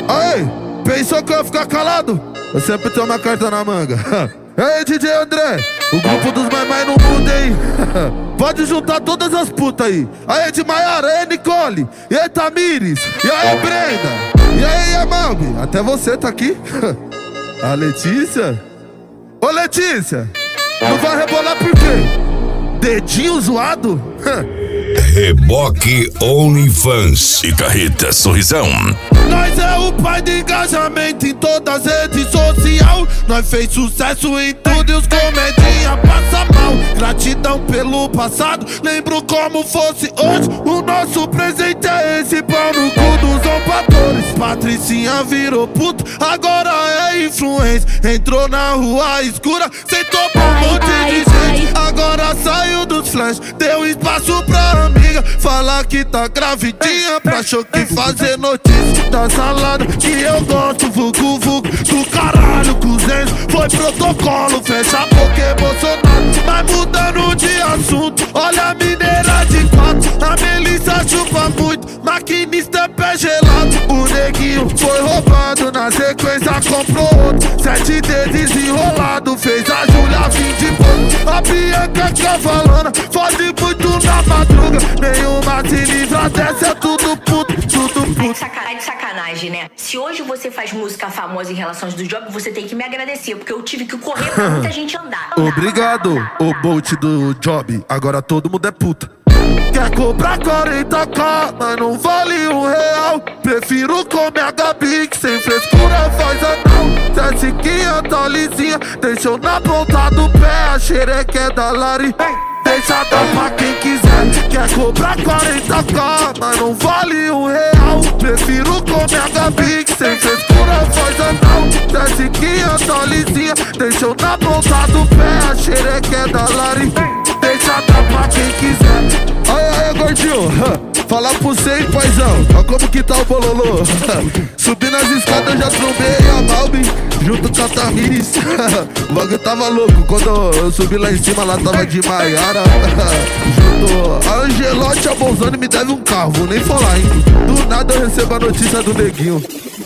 Aí, pensou que eu ia ficar calado? Eu sempre tenho uma carta na manga. Ei, DJ André, o grupo dos mais no mundo, hein? Pode juntar todas as putas aí. Aí, de Maiara, aí, Nicole. E aí, Tamires. E aí, Brenda. E aí, Yamalbi. Até você tá aqui. A Letícia. Ô, Letícia, não vai rebolar por quê? Dedinho zoado? Reboque OnlyFans e Carreta Sorrisão. Nós é o pai de engajamento em todas as redes sociais. Nós fez sucesso em tudo e os comedinha passa mal. Gratidão pelo passado, lembro como fosse hoje. O nosso presente é esse, pau no cu dos zombadores. Patricinha virou puto, agora é influência. Entrou na rua escura, sentou pra um monte de gente. Agora saiu dos flash, deu espaço pra amiga. Falar que tá gravidinha, pra choque fazer notícia da salada que eu gosto. Vucu vucu do caralho, cozinhos. Foi protocolo, fecha a boca e Bolsonaro. Mas mudando de assunto, olha a mineira de quatro. A Melissa chupa muito, maquinista é pé gelado. O neguinho foi roubado, na sequência comprou outro. 7 dedos enrolado, fez a Júlia fim de pouco. A Bianca cavalona, fode muito na madruga. Nenhuma se livra dessa, é tudo puto, tudo puto. Tá de sacanagem, né? Se hoje você faz música famosa em relações do job, você tem que me agradecer, porque eu tive que correr pra muita gente andar. Obrigado, o Bolt do job. Agora todo mundo é puta. Quer cobrar 40k, mas não vale R$1. Prefiro comer a Gabi, que sem frescura faz anão. Tessiquinha tá lisinha, deixou na ponta do pé. A xereca é da Lari, deixa dar pra quem quiser. Quer cobrar 40k, mas não vale R$1. Prefiro comer a Gabi, que sem frescura faz anão. Tessiquinha tá lisinha, deixou na ponta do pé. A xereca é da Lari, deixa dar pra quem quiser. Aí, gordinho, falar pro você, hein, paizão. Olha como que tá o bololô. Subi nas escadas, já trombei a Malbi junto com a Tamires. O bagulho tava louco. Quando eu subi lá em cima, lá tava de Maiara. Junto a Angelote, a Bolzani me deve um carro, vou nem falar, hein. Do nada eu recebo a notícia do neguinho.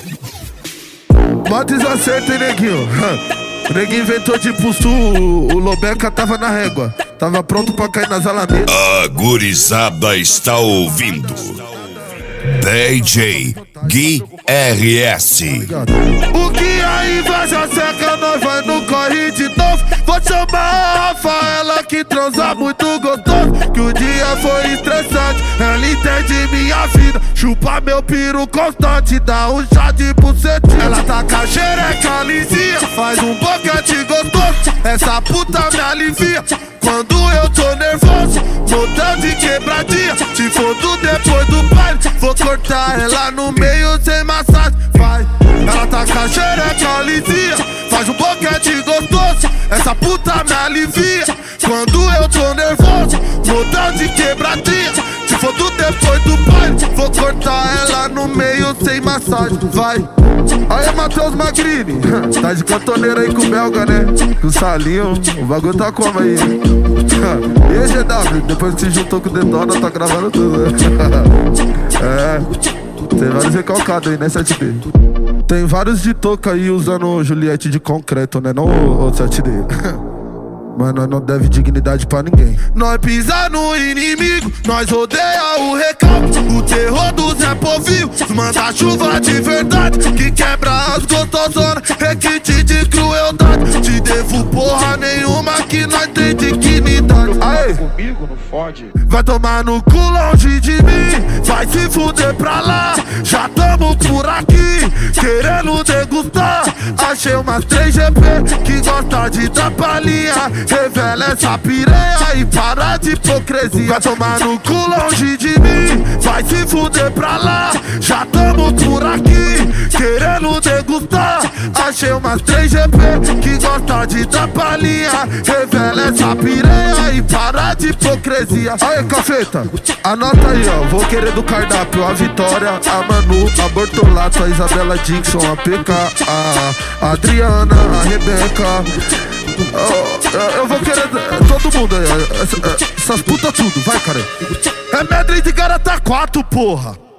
Mates acerta, hein, neguinho. O neguinho inventou de pulso, o Lobeca tava na régua. Tava pronto pra cair nas alamedas. A gurizada está ouvindo DJ Gui RS. O que a inveja seca, nós vai no corre de novo. Vou chamar a Rafaela que transa muito gostoso. Que o dia foi estressante, ela entende minha vida. Chupa meu piru constante, dá um chá de bucetinha. Ela tá com a xereca lisinha, faz um boquete gostoso. Essa puta me alivia quando eu tô nervoso, montando de quebradinha. Se for do depois do baile, vou cortar ela no meio sem massagem. Vai, ela tá com a xereca lisinha, faz um boquete gostoso. Essa puta me alivia quando eu tô nervoso, montando de quebradinha. Se for do depois do baile, vou cortar ela no meio sem massagem. Vai. Aí, Matheus Magrini, tá de cantoneira aí com o belga, né? Com o Salinho, o bagulho tá como aí? E aí, GW, depois que se juntou com o Detona, tá gravando tudo, né? Tem vários recalcados aí, né, 7D? Tem vários de touca aí usando Juliette de concreto, né? Não o 7D. Mas nós não deve dignidade pra ninguém. Nós pisa no inimigo, nós rodeia o recalque. O terror dos Zé Povinho, manda chuva de verdade, que quebra as gostosonas, requinte de crueldade. Te devo porra nenhuma que nós tem dignidade. Aê, comigo não fode. Vai tomar no cu longe de mim, vai se fuder pra lá. Já tamo por aqui, querendo degustar. Achei umas 3GP que gosta de dar palhinha. Revela essa piranha e para de hipocrisia. Vai tomar no cu longe de mim, vai se fuder pra lá. Já tamo por aqui, querendo degustar. Achei umas 3GP que gosta de dar palhinha. Revela essa piranha e para de hipocrisia. Aí, cafeta, anota aí, ó. Vou querer do cardápio a Vitória, a Manu, a Bortolato, a Isabela Dixon, a PK, a Adriana, a Rebeca. Eu vou querer todo mundo aí, essas putas tudo, vai, cara. É medley de Garata 4, porra.